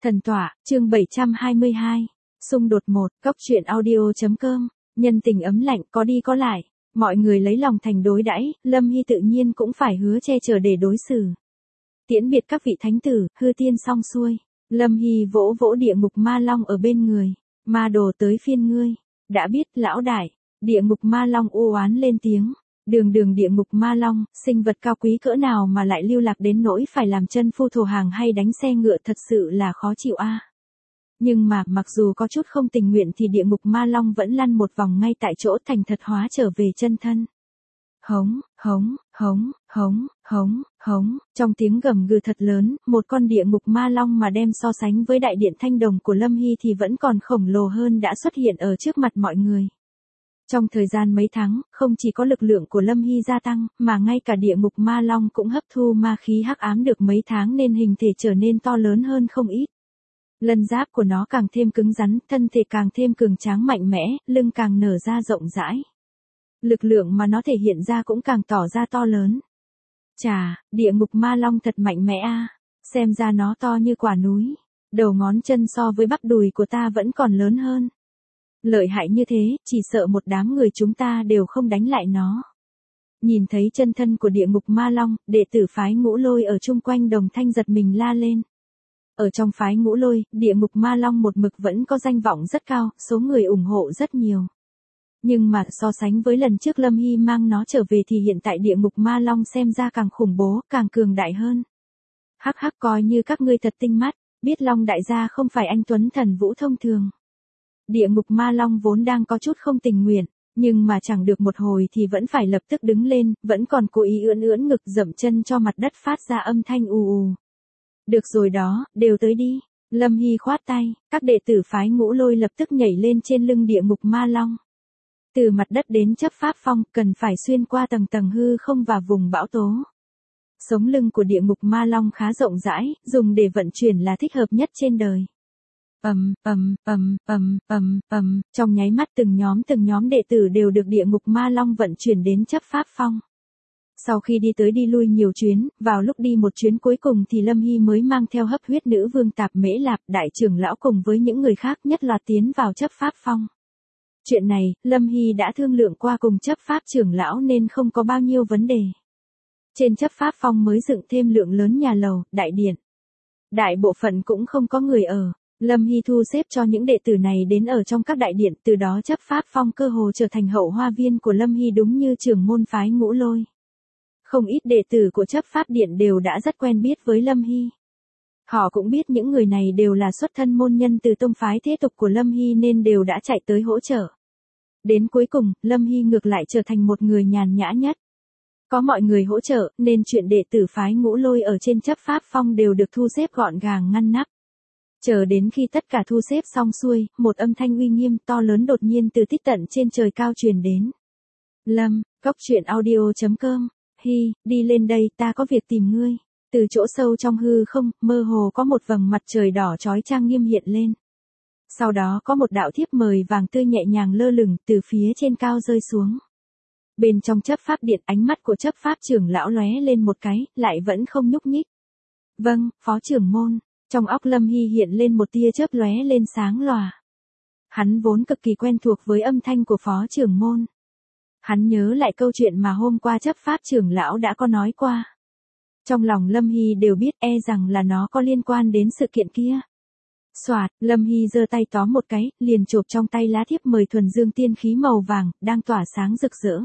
Thần tọa, chương 722. Xung đột 1, Cóc truyện audio.com. Nhân tình ấm lạnh có đi có lại. Mọi người lấy lòng thành đối đãi, Lâm Hy tự nhiên cũng phải hứa che chở để đối xử. Tiễn biệt các vị thánh tử, hư tiên xong xuôi. Lâm Hy vỗ vỗ địa ngục ma long ở bên người. Ma đồ tới phiên ngươi. Đã biết lão đại. Địa ngục ma long u oán lên tiếng. Đường địa ngục ma long, sinh vật cao quý cỡ nào mà lại lưu lạc đến nỗi phải làm chân phu thổ hàng hay đánh xe ngựa, thật sự là khó chịu a. Nhưng mà, mặc dù có chút không tình nguyện thì địa ngục ma long vẫn lăn một vòng ngay tại chỗ, thành thật hóa trở về chân thân. Hống, hống, hống, hống, hống, hống, trong tiếng gầm gừ thật lớn, một con địa ngục ma long mà đem so sánh với đại điện thanh đồng của Lâm Hy thì vẫn còn khổng lồ hơn đã xuất hiện ở trước mặt mọi người. Trong thời gian mấy tháng, không chỉ có lực lượng của Lâm Hy gia tăng, mà ngay cả địa ngục ma long cũng hấp thu ma khí hắc ám được mấy tháng nên hình thể trở nên to lớn hơn không ít. Lân giáp của nó càng thêm cứng rắn, thân thể càng thêm cường tráng mạnh mẽ, lưng càng nở ra rộng rãi. Lực lượng mà nó thể hiện ra cũng càng tỏ ra to lớn. Chà, địa ngục ma long thật mạnh mẽ a, xem ra nó to như quả núi. Đầu ngón chân so với bắp đùi của ta vẫn còn lớn hơn. Lợi hại như thế, chỉ sợ một đám người chúng ta đều không đánh lại nó. Nhìn thấy chân thân của địa ngục ma long, đệ tử phái Ngũ Lôi ở chung quanh đồng thanh giật mình la lên. Ở trong phái Ngũ Lôi, địa ngục ma long một mực vẫn có danh vọng rất cao, số người ủng hộ rất nhiều. Nhưng mà so sánh với lần trước Lâm Hy mang nó trở về thì hiện tại địa ngục ma long xem ra càng khủng bố, càng cường đại hơn. Hắc hắc, coi như các ngươi thật tinh mắt, biết Long đại gia không phải anh tuấn thần vũ thông thường. Địa ngục ma long vốn đang có chút không tình nguyện, nhưng mà chẳng được một hồi thì vẫn phải lập tức đứng lên, vẫn còn cố ý ưỡn ngực dậm chân cho mặt đất phát ra âm thanh ù ù. Được rồi đó, đều tới đi. Lâm Hy khoát tay, các đệ tử phái Ngũ Lôi lập tức nhảy lên trên lưng địa ngục ma long. Từ mặt đất đến chấp pháp phong, cần phải xuyên qua tầng tầng hư không và vùng bão tố. Sống lưng của địa ngục ma long khá rộng rãi, dùng để vận chuyển là thích hợp nhất trên đời. Trong nháy mắt từng nhóm đệ tử đều được địa ngục ma long vận chuyển đến chấp pháp phong. Sau khi đi tới đi lui nhiều chuyến, vào lúc đi một chuyến cuối cùng thì Lâm Hy mới mang theo hấp huyết nữ vương Tạp Mễ Lạp đại trưởng lão cùng với những người khác nhất loạt tiến vào chấp pháp phong. Chuyện này, Lâm Hy đã thương lượng qua cùng chấp pháp trưởng lão nên không có bao nhiêu vấn đề. Trên chấp pháp phong mới dựng thêm lượng lớn nhà lầu, đại điện. Đại bộ phận cũng không có người ở. Lâm Hy thu xếp cho những đệ tử này đến ở trong các đại điện, từ đó chấp pháp phong cơ hồ trở thành hậu hoa viên của Lâm Hy đúng như trưởng môn phái Ngũ Lôi. Không ít đệ tử của chấp pháp điện đều đã rất quen biết với Lâm Hy. Họ cũng biết những người này đều là xuất thân môn nhân từ tông phái thế tục của Lâm Hy nên đều đã chạy tới hỗ trợ. Đến cuối cùng, Lâm Hy ngược lại trở thành một người nhàn nhã nhất. Có mọi người hỗ trợ nên chuyện đệ tử phái Ngũ Lôi ở trên chấp pháp phong đều được thu xếp gọn gàng ngăn nắp. Chờ đến khi tất cả thu xếp xong xuôi, một âm thanh uy nghiêm to lớn đột nhiên từ tít tận trên trời cao truyền đến. Lâm, Cóc truyện audio.com, Hy, đi lên đây, ta có việc tìm ngươi. Từ chỗ sâu trong hư không, mơ hồ có một vầng mặt trời đỏ chói chang nghiêm hiện lên. Sau đó có một đạo thiếp mời vàng tươi nhẹ nhàng lơ lửng từ phía trên cao rơi xuống. Bên trong chấp pháp điện, ánh mắt của chấp pháp trưởng lão lóe lên một cái, lại vẫn không nhúc nhích. Vâng, phó trưởng môn. Trong óc Lâm Hy hiện lên một tia chớp lóe lên sáng lòa. Hắn vốn cực kỳ quen thuộc với âm thanh của phó trưởng môn. Hắn nhớ lại câu chuyện mà hôm qua chấp pháp trưởng lão đã có nói qua. Trong lòng Lâm Hy đều biết rằng là nó có liên quan đến sự kiện kia. Soạt, Lâm Hy giơ tay tóm một cái, liền chộp trong tay lá thiếp mời thuần dương tiên khí màu vàng, đang tỏa sáng rực rỡ.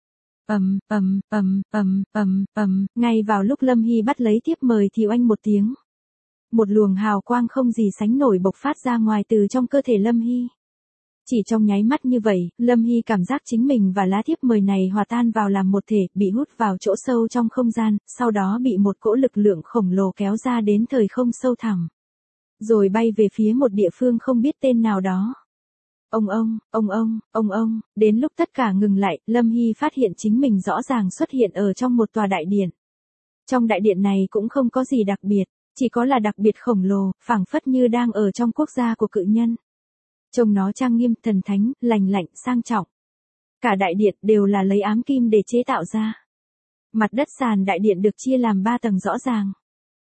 Ngay vào lúc Lâm Hy bắt lấy thiếp mời thì oanh một tiếng. Một luồng hào quang không gì sánh nổi bộc phát ra ngoài từ trong cơ thể Lâm Hy. Chỉ trong nháy mắt như vậy, Lâm Hy cảm giác chính mình và lá thiếp mời này hòa tan vào làm một thể, bị hút vào chỗ sâu trong không gian, sau đó bị một cỗ lực lượng khổng lồ kéo ra đến thời không sâu thẳm. Rồi bay về phía một địa phương không biết tên nào đó. Đến lúc tất cả ngừng lại, Lâm Hy phát hiện chính mình rõ ràng xuất hiện ở trong một tòa đại điện. Trong đại điện này cũng không có gì đặc biệt. Chỉ có là đặc biệt khổng lồ, phảng phất như đang ở trong quốc gia của cự nhân. Trông nó trang nghiêm, thần thánh, lành lạnh, sang trọng. Cả đại điện đều là lấy ám kim để chế tạo ra. Mặt đất sàn đại điện được chia làm 3 tầng rõ ràng.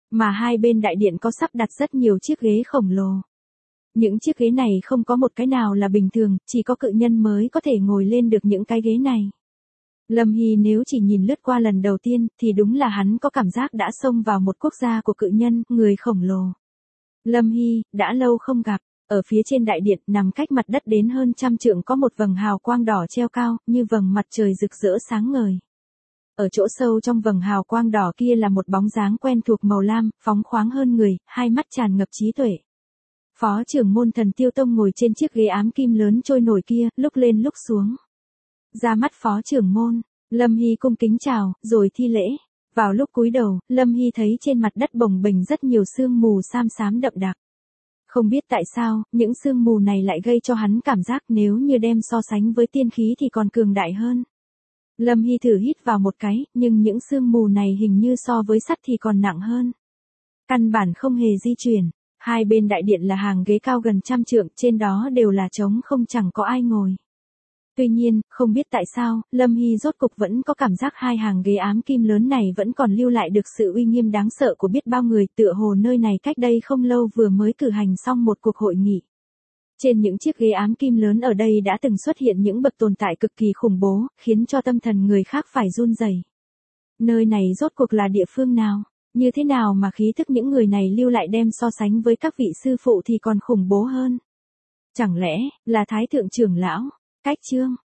Mà hai bên đại điện có sắp đặt rất nhiều chiếc ghế khổng lồ. Những chiếc ghế này không có một cái nào là bình thường, chỉ có cự nhân mới có thể ngồi lên được những cái ghế này. Lâm Hy nếu chỉ nhìn lướt qua lần đầu tiên, thì đúng là hắn có cảm giác đã xông vào một quốc gia của cự nhân, người khổng lồ. Lâm Hy, đã lâu không gặp, ở phía trên đại điện nằm cách mặt đất đến hơn 100 trượng có một vầng hào quang đỏ treo cao, như vầng mặt trời rực rỡ sáng ngời. Ở chỗ sâu trong vầng hào quang đỏ kia là một bóng dáng quen thuộc màu lam, phóng khoáng hơn người, hai mắt tràn ngập trí tuệ. Phó trưởng môn Thần Tiêu Tông ngồi trên chiếc ghế ám kim lớn trôi nổi kia, lúc lên lúc xuống. Ra mắt phó trưởng môn, Lâm Hy cung kính chào, rồi thi lễ. Vào lúc cúi đầu, Lâm Hy thấy trên mặt đất bồng bềnh rất nhiều sương mù xám xám đậm đặc. Không biết tại sao, những sương mù này lại gây cho hắn cảm giác nếu như đem so sánh với tiên khí thì còn cường đại hơn. Lâm Hy thử hít vào một cái, nhưng những sương mù này hình như so với sắt thì còn nặng hơn. Căn bản không hề di chuyển. Hai bên đại điện là hàng ghế cao gần 100 trượng, trên đó đều là trống không, chẳng có ai ngồi. Tuy nhiên, không biết tại sao, Lâm Hy rốt cục vẫn có cảm giác hai hàng ghế ám kim lớn này vẫn còn lưu lại được sự uy nghiêm đáng sợ của biết bao người, tựa hồ nơi này cách đây không lâu vừa mới cử hành xong một cuộc hội nghị. Trên những chiếc ghế ám kim lớn ở đây đã từng xuất hiện những bậc tồn tại cực kỳ khủng bố, khiến cho tâm thần người khác phải run rẩy. Nơi này rốt cuộc là địa phương nào? Như thế nào mà khí thức những người này lưu lại đem so sánh với các vị sư phụ thì còn khủng bố hơn? Chẳng lẽ, là Thái Thượng trưởng lão? Cách chương